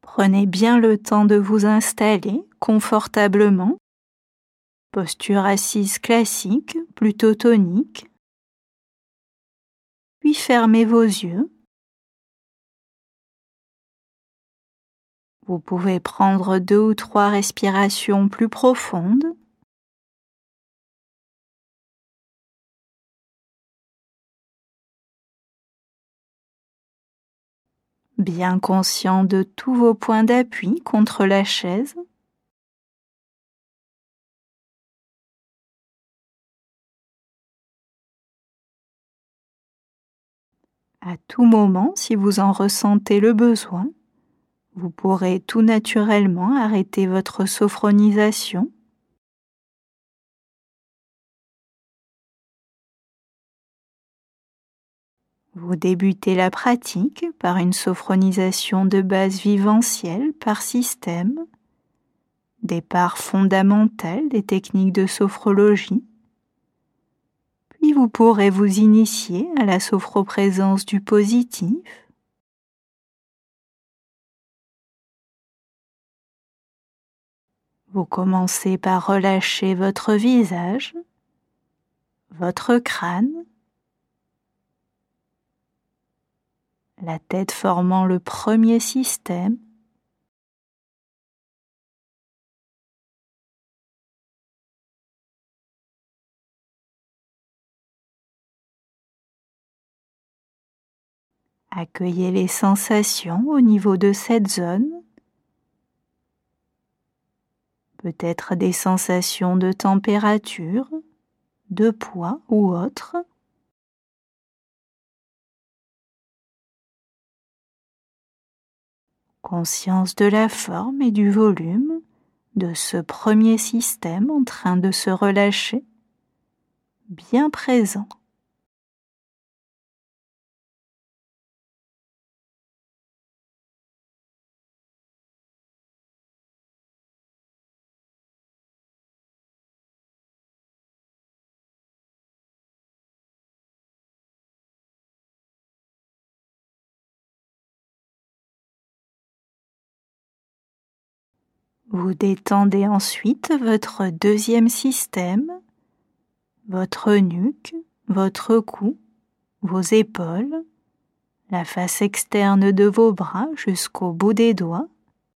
Prenez bien le temps de vous installer confortablement. Posture assise classique, plutôt tonique. Puis fermez vos yeux. Vous pouvez prendre 2 ou 3 respirations plus profondes. Bien conscient de tous vos points d'appui contre la chaise. À tout moment, si vous en ressentez le besoin, vous pourrez tout naturellement arrêter votre sophronisation. Vous débutez la pratique par une sophronisation de base vivencielle par système, des parts fondamentales des techniques de sophrologie. Puis vous pourrez vous initier à la sophroprésence du positif. Vous commencez par relâcher votre visage, votre crâne, la tête formant le premier système. Accueillez les sensations au niveau de cette zone. Peut-être des sensations de température, de poids ou autre. Conscience de la forme et du volume de ce premier système en train de se relâcher, bien présent. Vous détendez ensuite votre deuxième système, votre nuque, votre cou, vos épaules, la face externe de vos bras jusqu'au bout des doigts.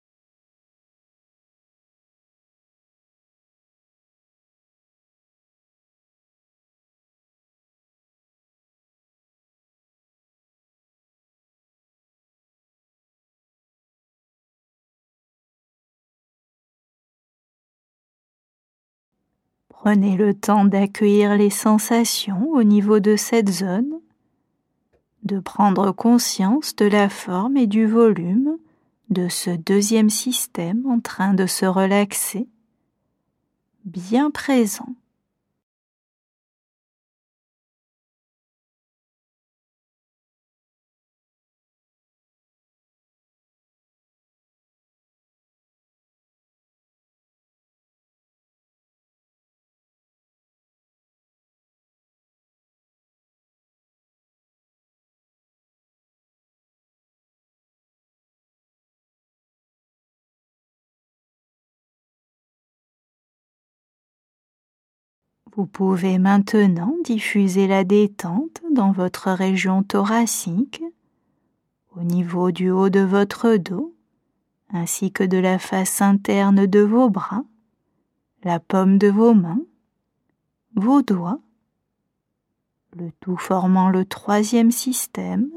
Prenez le temps d'accueillir les sensations au niveau de cette zone, de prendre conscience de la forme et du volume de ce deuxième système en train de se relaxer, bien présent. Vous pouvez maintenant diffuser la détente dans votre région thoracique, au niveau du haut de votre dos, ainsi que de la face interne de vos bras, la paume de vos mains, vos doigts, le tout formant le troisième système.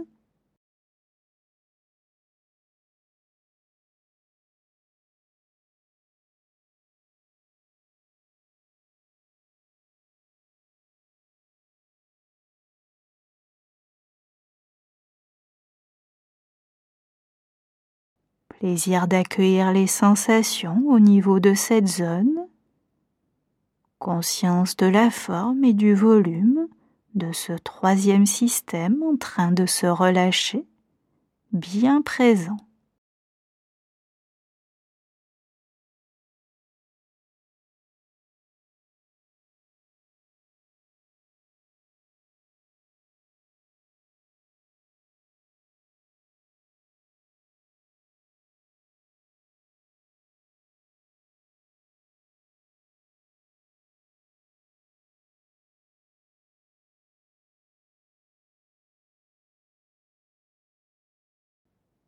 Plaisir d'accueillir les sensations au niveau de cette zone. Conscience de la forme et du volume de ce troisième système en train de se relâcher, bien présent.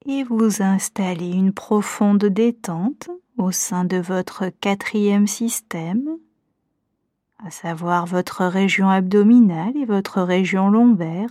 et vous installez une profonde détente au sein de votre 4e système, à savoir votre région abdominale et votre région lombaire.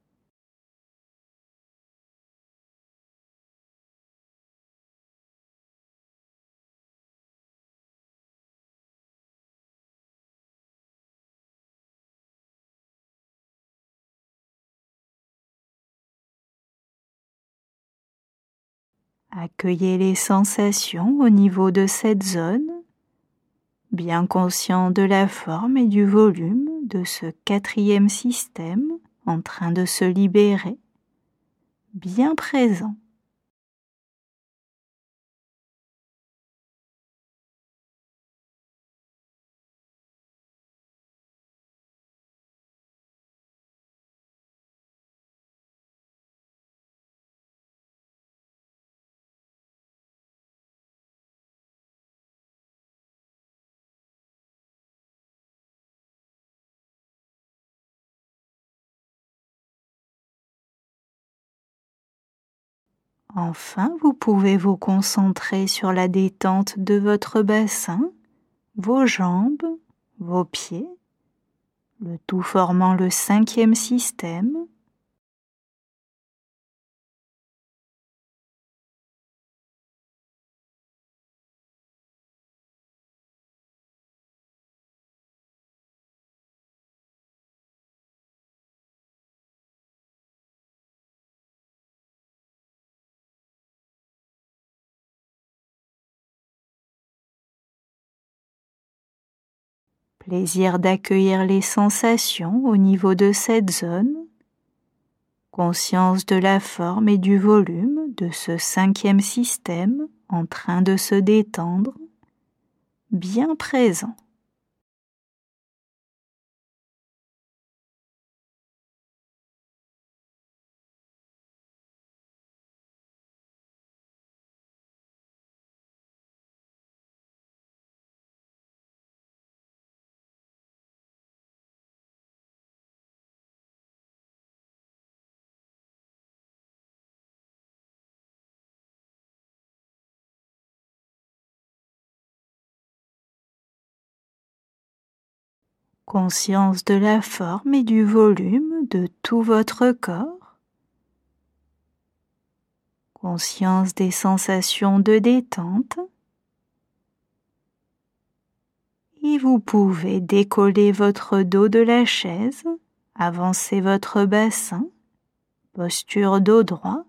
Accueillez les sensations au niveau de cette zone, bien conscient de la forme et du volume de ce 4e système en train de se libérer, bien présent. Enfin, vous pouvez vous concentrer sur la détente de votre bassin, vos jambes, vos pieds, le tout formant le 5e système. Plaisir d'accueillir les sensations au niveau de cette zone, conscience de la forme et du volume de ce 5e système en train de se détendre, bien présent. Conscience de la forme et du volume de tout votre corps. Conscience des sensations de détente. Et vous pouvez décoller votre dos de la chaise, avancer votre bassin, posture dos droit.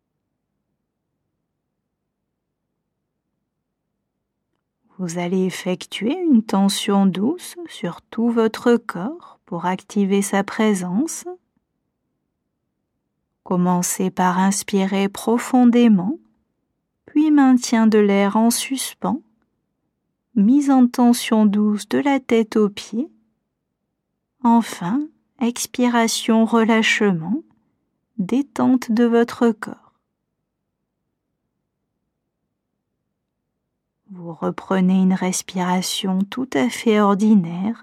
Vous allez effectuer une tension douce sur tout votre corps pour activer sa présence. Commencez par inspirer profondément, puis maintien de l'air en suspens, mise en tension douce de la tête aux pieds. Enfin, expiration, relâchement, détente de votre corps. Vous reprenez une respiration tout à fait ordinaire,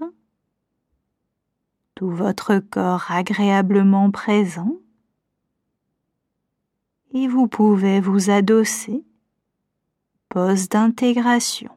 tout votre corps agréablement présent, et vous pouvez vous adosser, pause d'intégration.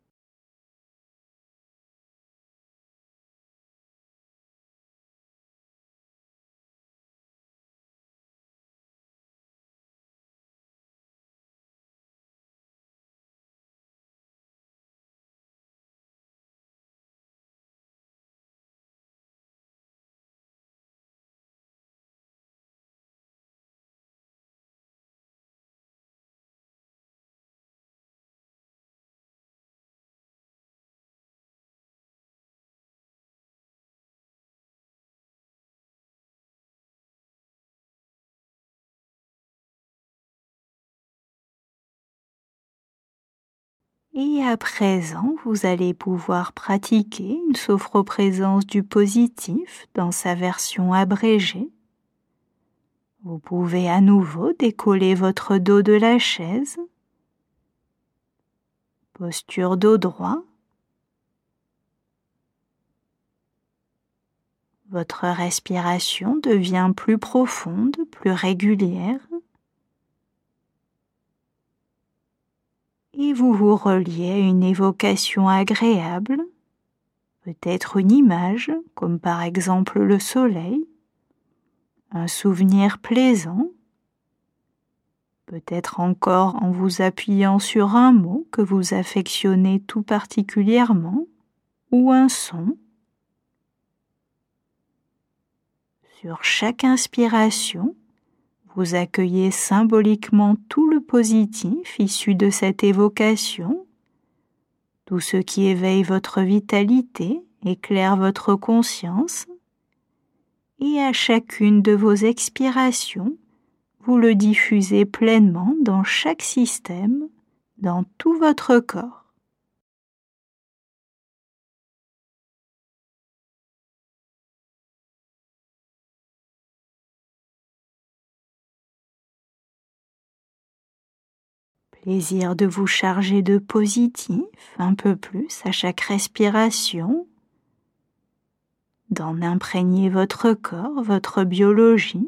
Et à présent, vous allez pouvoir pratiquer une sophroprésence du positif dans sa version abrégée. Vous pouvez à nouveau décoller votre dos de la chaise, posture dos droit. Votre respiration devient plus profonde, plus régulière. et vous vous reliez à une évocation agréable, peut-être une image, comme par exemple le soleil, un souvenir plaisant, peut-être encore en vous appuyant sur un mot que vous affectionnez tout particulièrement, ou un son. Sur chaque inspiration, vous accueillez symboliquement tout le positif issu de cette évocation, tout ce qui éveille votre vitalité, éclaire votre conscience, et à chacune de vos expirations, vous le diffusez pleinement dans chaque système, dans tout votre corps. Plaisir de vous charger de positif un peu plus à chaque respiration, d'en imprégner votre corps, votre biologie.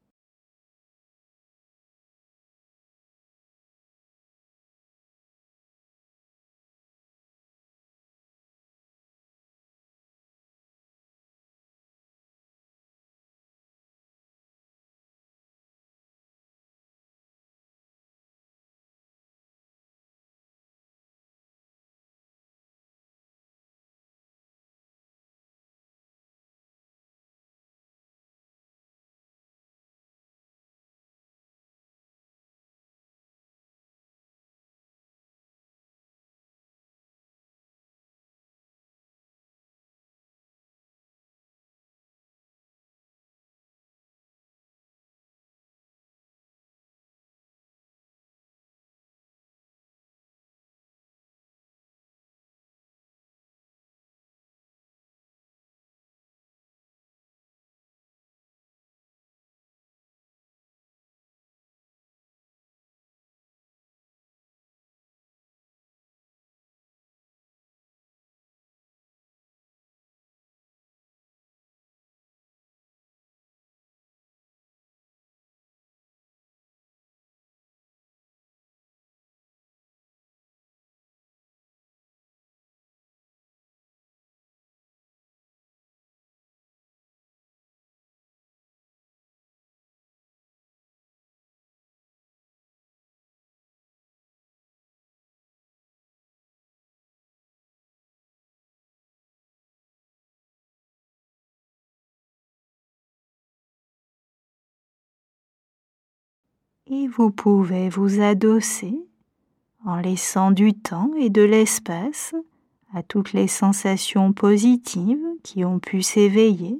Et vous pouvez vous adosser en laissant du temps et de l'espace à toutes les sensations positives qui ont pu s'éveiller,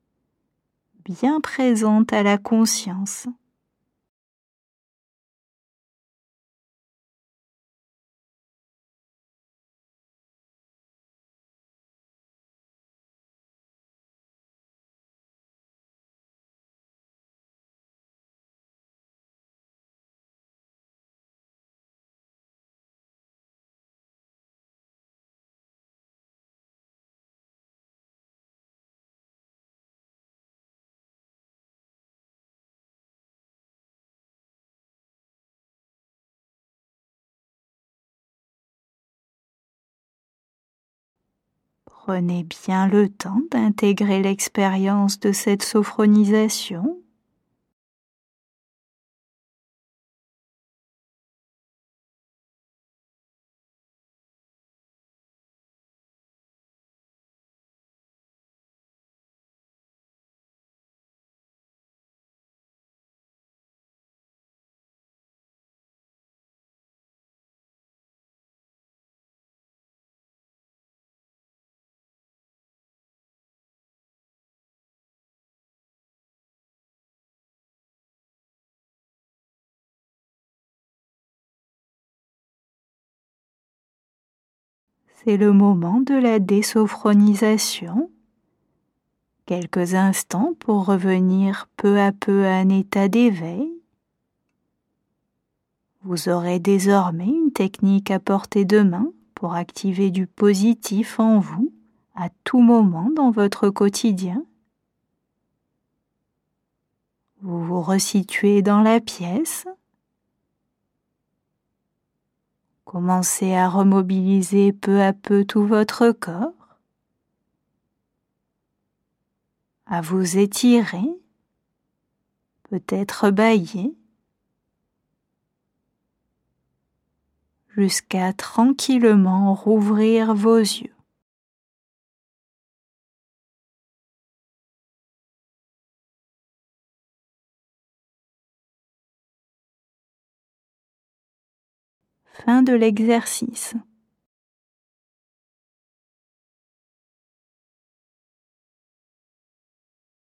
bien présentes à la conscience. Prenez bien le temps d'intégrer l'expérience de cette sophronisation. C'est le moment de la désophronisation. Quelques instants pour revenir peu à peu à un état d'éveil. Vous aurez désormais une technique à portée de main pour activer du positif en vous à tout moment dans votre quotidien. Vous vous resituez dans la pièce. Commencez à remobiliser peu à peu tout votre corps, à vous étirer, peut-être bâiller, jusqu'à tranquillement rouvrir vos yeux. Fin de l'exercice.